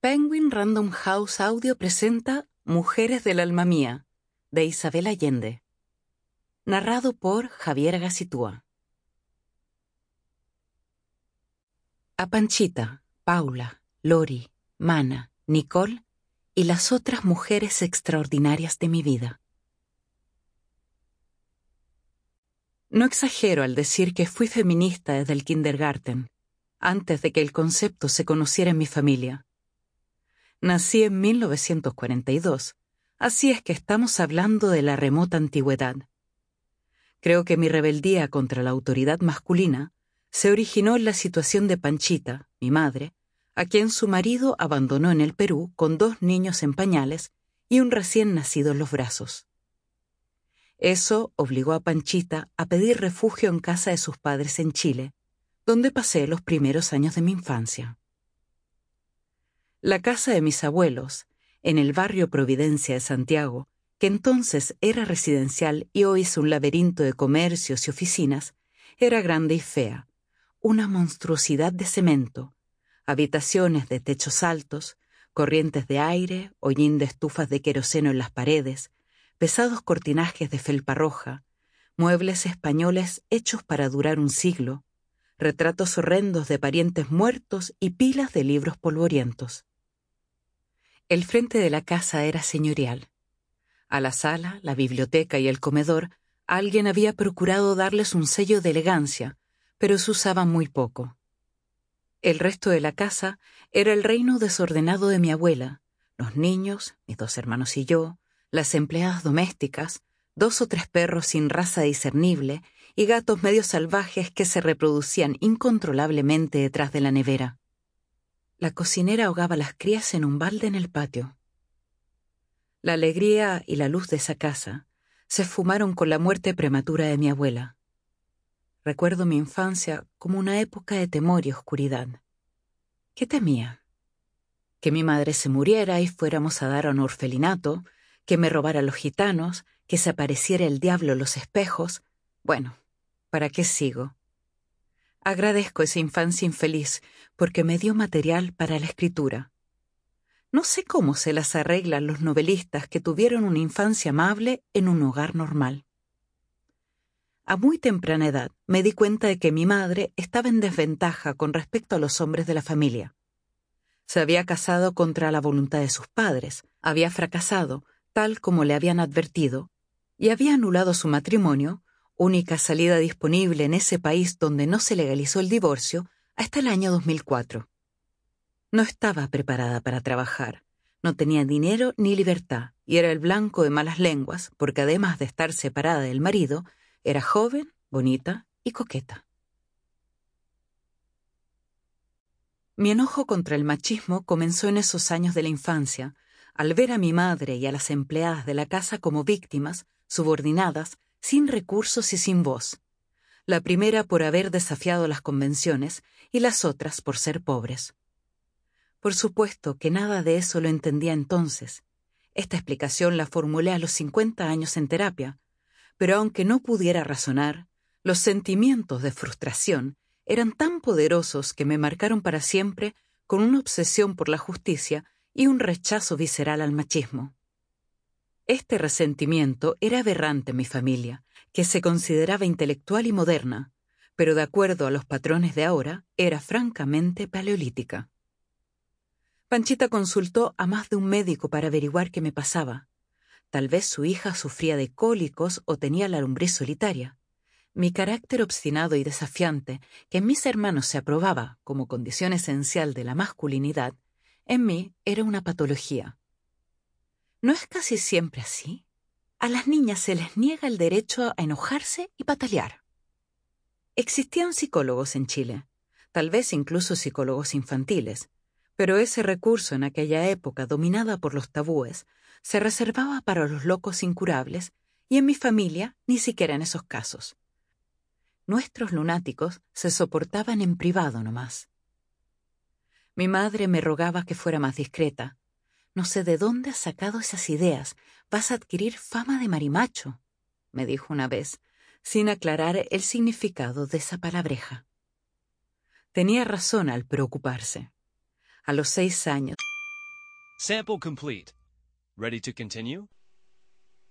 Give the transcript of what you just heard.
Penguin Random House Audio presenta Mujeres del alma mía, de Isabel Allende. Narrado por Javier Gacitúa. A Panchita, Paula, Lori, Mana, Nicole y las otras mujeres extraordinarias de mi vida. No exagero al decir que fui feminista desde el kindergarten, antes de que el concepto se conociera en mi familia. Nací en 1942, así es que estamos hablando de la remota antigüedad. Creo que mi rebeldía contra la autoridad masculina se originó en la situación de Panchita, mi madre, a quien su marido abandonó en el Perú con 2 niños en pañales y un recién nacido en los brazos. Eso obligó a Panchita a pedir refugio en casa de sus padres en Chile, donde pasé los primeros años de mi infancia. La casa de mis abuelos, en el barrio Providencia de Santiago, que entonces era residencial y hoy es un laberinto de comercios y oficinas, era grande y fea, una monstruosidad de cemento, habitaciones de techos altos, corrientes de aire, hollín de estufas de queroseno en las paredes, pesados cortinajes de felpa roja, muebles españoles hechos para durar un siglo, retratos horrendos de parientes muertos y pilas de libros polvorientos. El frente de la casa era señorial. A la sala, la biblioteca y el comedor, alguien había procurado darles un sello de elegancia, pero se usaban muy poco. El resto de la casa era el reino desordenado de mi abuela, los niños, mis 2 hermanos y yo, las empleadas domésticas, 2 o 3 perros sin raza discernible y gatos medio salvajes que se reproducían incontrolablemente detrás de la nevera. La cocinera ahogaba las crías en un balde en el patio. La alegría y la luz de esa casa se esfumaron con la muerte prematura de mi abuela. Recuerdo mi infancia como una época de temor y oscuridad. ¿Qué temía? Que mi madre se muriera y fuéramos a dar a un orfelinato, que me robaran los gitanos, que se apareciera el diablo en los espejos. Bueno, ¿para qué sigo? Agradezco esa infancia infeliz porque me dio material para la escritura. No sé cómo se las arreglan los novelistas que tuvieron una infancia amable en un hogar normal. A muy temprana edad me di cuenta de que mi madre estaba en desventaja con respecto a los hombres de la familia. Se había casado contra la voluntad de sus padres, había fracasado, tal como le habían advertido, y había anulado su matrimonio, única salida disponible en ese país donde no se legalizó el divorcio, hasta el año 2004. No estaba preparada para trabajar, no tenía dinero ni libertad, y era el blanco de malas lenguas, porque además de estar separada del marido, era joven, bonita y coqueta. Mi enojo contra el machismo comenzó en esos años de la infancia, al ver a mi madre y a las empleadas de la casa como víctimas, subordinadas, sin recursos y sin voz. La primera por haber desafiado las convenciones y las otras por ser pobres. Por supuesto que nada de eso lo entendía entonces. Esta explicación la formulé a los 50 años en terapia, pero aunque no pudiera razonar, los sentimientos de frustración eran tan poderosos que me marcaron para siempre con una obsesión por la justicia y un rechazo visceral al machismo. Este resentimiento era aberrante en mi familia, que se consideraba intelectual y moderna, pero de acuerdo a los patrones de ahora, era francamente paleolítica. Panchita consultó a más de un médico para averiguar qué me pasaba. Tal vez su hija sufría de cólicos o tenía la lumbriz solitaria. Mi carácter obstinado y desafiante, que en mis hermanos se aprobaba como condición esencial de la masculinidad, en mí era una patología. ¿No es casi siempre así? A las niñas se les niega el derecho a enojarse y patalear. Existían psicólogos en Chile, tal vez incluso psicólogos infantiles, pero ese recurso en aquella época dominada por los tabúes se reservaba para los locos incurables y en mi familia ni siquiera en esos casos. Nuestros lunáticos se soportaban en privado nomás. Mi madre me rogaba que fuera más discreta. No sé de dónde has sacado esas ideas. Vas a adquirir fama de marimacho, me dijo una vez, sin aclarar el significado de esa palabreja. Tenía razón al preocuparse. A los 6 años Sample complete. Ready to continue?